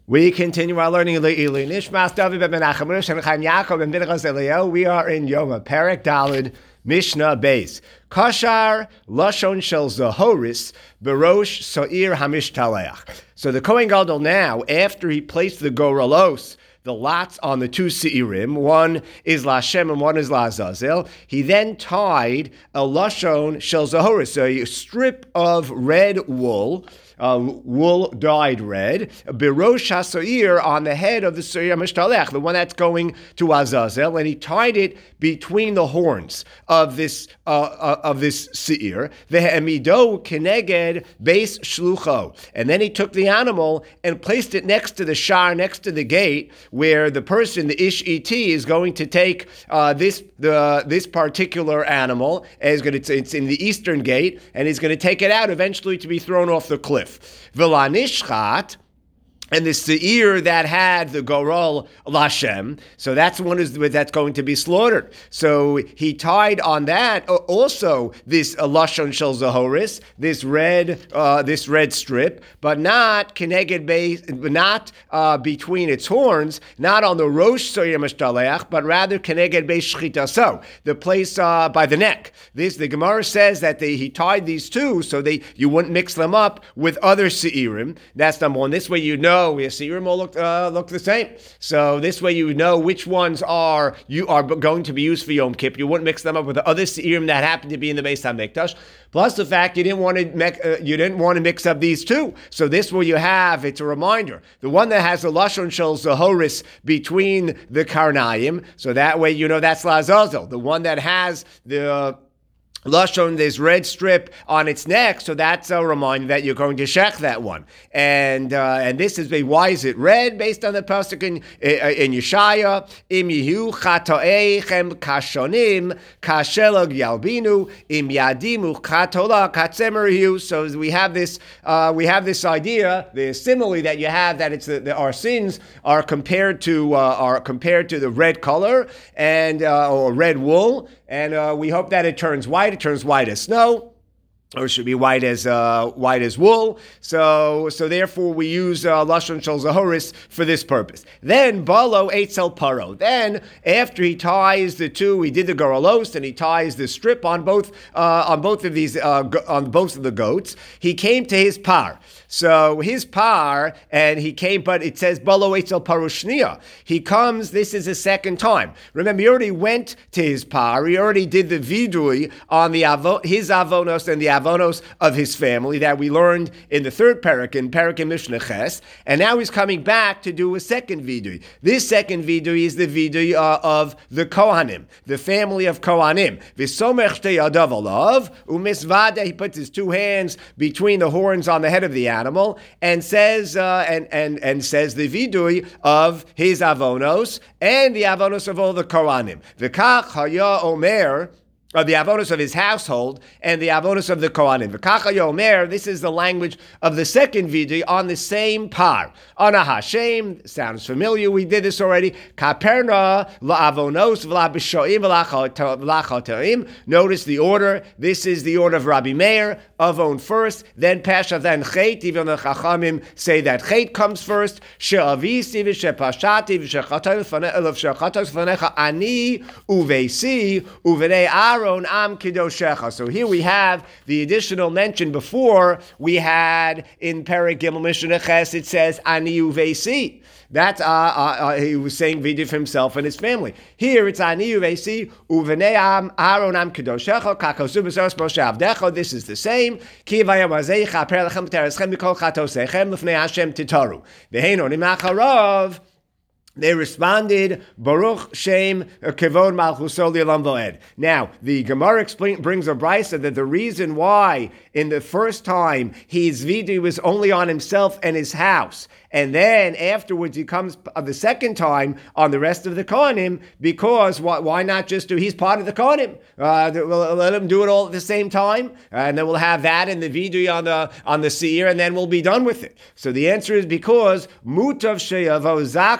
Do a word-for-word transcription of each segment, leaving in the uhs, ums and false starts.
We continue our learning of Le'ili. Nishmas David ben Menachem Rosh and Chaim Yaakov ben Pinchas Eliyahu. We are in Yoma, Perek Daled, Mishnah Beis. Kashar Lashon Shel Zahoris Berosh So'ir Hamishtalech. So the Kohen Gadol now, after he placed the goralos, the lots on the two seirim, one is Lashem and one is Lazazel, he then tied a Lashon Shel Zahoris, a strip of red wool, Uh, wool dyed red, Berosh HaSoir, on the head of the Soir Mishtalech, the one that's going to Azazel, and he tied it between the horns of this uh, uh, of this Seir, Vehemido Keneged Beis Shlucho, and then he took the animal and placed it next to the shar, next to the gate, where the person, the Ish Et, is going to take uh, this the this particular animal, and is going to, it's in the eastern gate, and he's going to take it out eventually to be thrown off the cliff. V'lanishchat, and the seir that had the goral Lashem, so that's one is that's going to be slaughtered. So he tied on that also this uh, Lashon Shel Zahoris, this red uh, this red strip, but not Keneged base, not uh, between its horns, not on the Rosh Soyer Mishtaleach, but rather Keneged Beis Shchitaso, the place uh, by the neck. This the Gemara says that they, he tied these two so they you wouldn't mix them up with other seirim. That's number one. This way you know. We seirim all look uh, look the same. So this way you know which ones are you are going to be used for Yom Kippur. You wouldn't mix them up with the other seirim that happen to be in the Beis Hamikdash. Plus the fact you didn't want to make, uh, you didn't want to mix up these two. So this way you have, it's a reminder, the one that has the Lashon Shel Zahoris between the Karnayim. So that way you know that's Lazazel. The one that has the uh, Lashon, this red strip on its neck, so that's a reminder that you're going to shech that one. And uh, and this is why is it red? Based on the pasuk in in Yeshaya, im yihu chatoeichem kashonim kashelag yalbinu im yadimu chatola katzemerihu. So we have this uh, we have this idea, the simile that you have that it's the, the, our sins are compared to uh, are compared to the red color and uh, or red wool, and uh, we hope that it turns white. It turns white as snow, or it should be white as uh, white as wool. So, so therefore, we use uh, Lashon Shel Zahoris for this purpose. Then Balo Eitzel Paro. Then, after he ties the two, he did the goralos, and he ties the strip on both uh, on both of these uh, go- on both of the goats. He came to his par. So his par, and he came, but it says Balo Eitzel Paro Shnia. He comes. This is a second time. Remember, he already went to his par. He already did the vidui on the avo- his avonos and the avonos of his family that we learned in the third parak, in parak in Mishnah Ches, and now he's coming back to do a second vidui. This second vidui is the vidui uh, of the Kohanim, the family of Kohanim. V'somech shtei yadav alav u'misvada. He puts his two hands between the horns on the head of the animal and says uh, and and and says the vidui of his avonos and the avonos of all the Kohanim. V'kach haya omer, of the avonos of his household and the avonos of the Kohanim. V'kacha yomer, this is the language of the second vidui on the same par. Ana Hashem, sounds familiar, we did this already. Kaperna la'avonos v'la'b'shoim v'la'choterim. Notice the order. This is the order of Rabbi Meir, avon first, then Pesha, then Chet. Even the Chachamim say that Chet comes first. She'avisi v'she'pashati v'she'chatos v'necha ani uveisi uvenei ar. Am Kidoshecha. So here we have the additional mention before we had in Perek Gimel Mishnah Ches. It says Ani Uvesi. That's uh, uh, uh, he was saying vidui for himself and his family. Here it's Ani Uvesi Uvenei Am Aaron Am Kidoshecha Kakosu B'Sos Moshe Avdecha. This is the same. Ki Vayam Azei Chaper Lechem Tereschem Mikol Chatosechem Lefnei Hashem Titaru. V'Heino Nimacharav. They responded, Baruch Shem Kevod Malchuso Li'olam Va'ed. Now, the Gemara explain, brings a brisa that the reason why in the first time his vidui was only on himself and his house, and then afterwards he comes the second time on the rest of the Kohanim, because why, why not just do, he's part of the Kohanim. Uh, we'll let him do it all at the same time, and then we'll have that and the vidui on the on the seir, and then we'll be done with it. So the answer is because Mutav Sheyavo Zakavi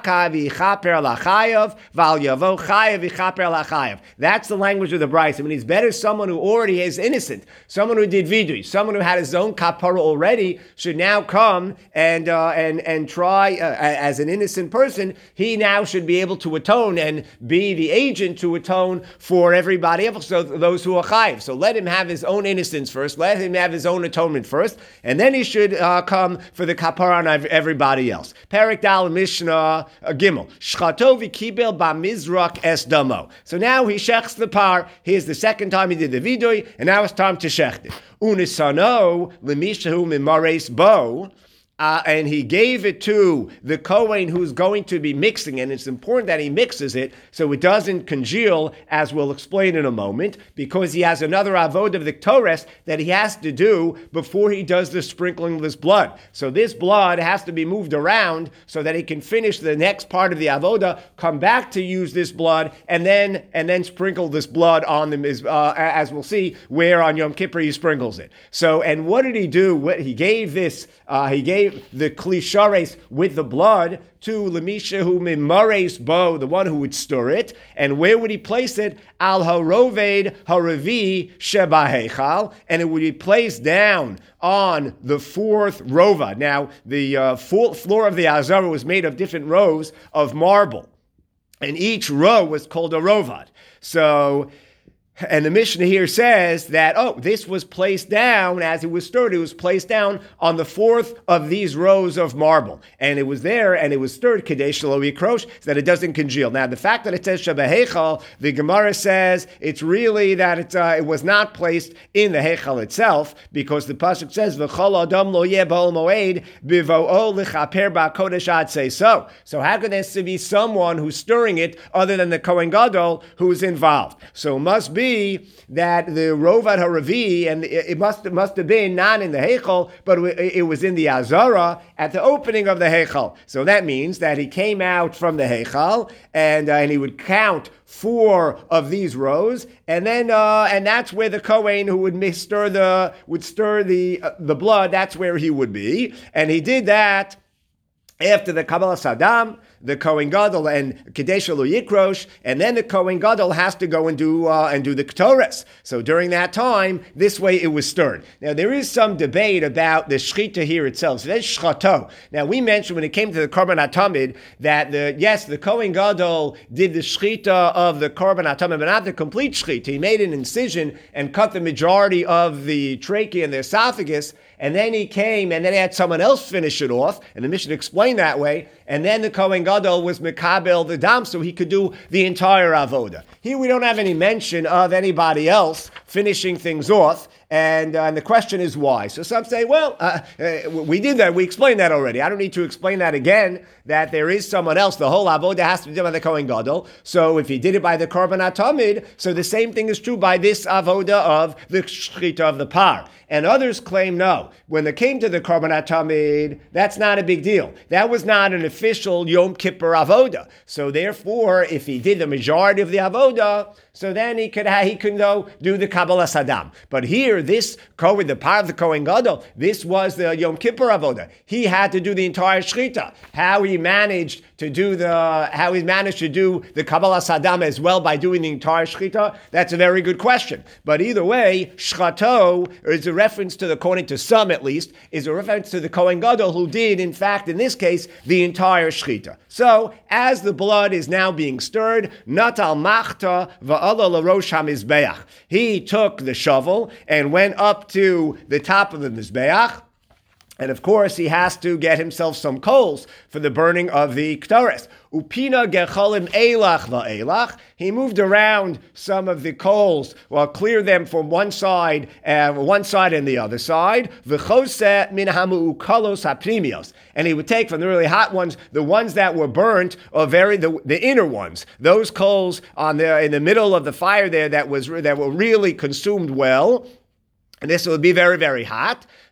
v'yichaper lachayav, val yavo chayav v'yichaper lachayav. That's the language of the Brisa. I mean, it's better someone who already is innocent, someone who did vidui, someone who had his own kapara already, should now come and uh, and and try uh, as an innocent person. He now should be able to atone and be the agent to atone for everybody else, so those who are chayiv. So let him have his own innocence first. Let him have his own atonement first, and then he should uh, come for the kapara on everybody else. Perek Dal Mishnah uh, Gimel. Shchato v'kibel b'mizrak es damo. So now he shechs the par. Here's the second time he did the vidui, and now it's time to shecht it. Unisano lemishahu mimares bo. Uh, and he gave it to the Kohen who's going to be mixing, and it's important that he mixes it so it doesn't congeal, as we'll explain in a moment, because he has another avodah of the Torah that he has to do before he does the sprinkling of this blood. So this blood has to be moved around so that he can finish the next part of the avodah, come back to use this blood, and then and then sprinkle this blood on them, as, uh, as we'll see, where on Yom Kippur he sprinkles it. So, and what did he do? What, he gave this, uh, he gave the klishares with the blood to lemishahu mimares bo, the one who would stir it, and where would he place it? Al haroved haravi shebahechal, and it would be placed down on the fourth rova. Now, the uh, floor of the Azara was made of different rows of marble, and each row was called a rovad. So, and the Mishnah here says that, oh, this was placed down, as it was stirred, it was placed down on the fourth of these rows of marble. And it was there, and it was stirred, Kadesh Lo Yikrosh, so that it doesn't congeal. Now, the fact that it says Shebahechal, the Gemara says it's really that it, uh, it was not placed in the Hechal itself, because the Pasuk says, V'chol Adam Lo Yeh Ba'ol Moed, B'vo'o L'chaper Ba'kodesh Ad Say So. So how could there be someone who's stirring it other than the Kohen Gadol who's involved? So it must be that the Rovad Haravi, and it must, it must have been not in the Heichal, but it was in the Azara at the opening of the Heichal. So that means that he came out from the Heichal, and uh, and he would count four of these rows, and then uh, and that's where the Kohen who would stir the would stir the uh, the blood. That's where he would be, and he did that after the Kabbalah Saddam, the Kohen Gadol and Kadesh Lo Yikrosh, and then the Kohen Gadol has to go and do uh, and do the Ketores. So during that time, this way it was stirred. Now there is some debate about the Shechita here itself. So that's Shchato. Now we mentioned when it came to the Korban HaTamid that the yes, the Kohen Gadol did the Shechita of the Korban HaTamid, but not the complete Shechita. He made an incision and cut the majority of the trachea and the esophagus, and then he came and then he had someone else finish it off, and the Mishnah explained that way, and then the Kohen Gadol was Mekabel the Dam, so he could do the entire Avoda. Here we don't have any mention of anybody else finishing things off, and, uh, and the question is why. So some say, well, uh, uh, we did that, we explained that already. I don't need to explain that again, that there is someone else. The whole Avoda has to be done by the Kohen Gadol. So if he did it by the Korban HaTamid, so the same thing is true by this Avoda of the Shechita of the Par. And others claim no. When it came to the Korban HaTamid, that's not a big deal. That was not an official Yom Kippur Avoda. So therefore, if he did the majority of the Avoda, so then he could ha- he could though do the Kabbalah Saddam. But here, this Kohen, the part of the Kohen Gadol, this was the Yom Kippur Avoda. He had to do the entire Shechita. How he managed to do the how he managed to do the Kabbalah Saddam as well by doing the entire Shechita, that's a very good question. But either way, Shchato is a reference to the, according to some at least, is a reference to the Kohen Gadol who did, in fact, in this case, the entire Shechita. So, as the blood is now being stirred, Natal Machta va'ala l'rosh HaMizbeach. He took the shovel and went up to the top of the Mizbeach, and of course, he has to get himself some coals for the burning of the Ketores. Upina gecholim elach va'elach. He moved around some of the coals, well, cleared them from one side, uh, one side and the other side. V'chose min hamu'ukalos haprimios. And he would take from the really hot ones, the ones that were burnt, or very the, the inner ones, those coals on the in the middle of the fire there that was that were really consumed well. And this would be very, very hot.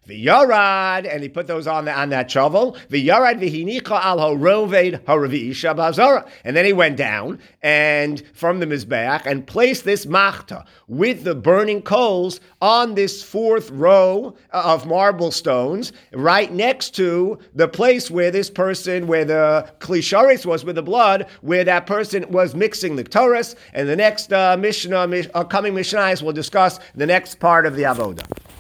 V'yarad, and he put those on the, on that shovel. V'yarad v'hinicha al haroved haravisha b'azara. And then he went down and from the mizbeach and placed this machta with the burning coals on this fourth row of marble stones, right next to the place where this person, where the klisharis was with the blood, where that person was mixing the Torahs. And the next uh, Mishnah, uh, coming Mishnahs, will discuss the next part of the avodah.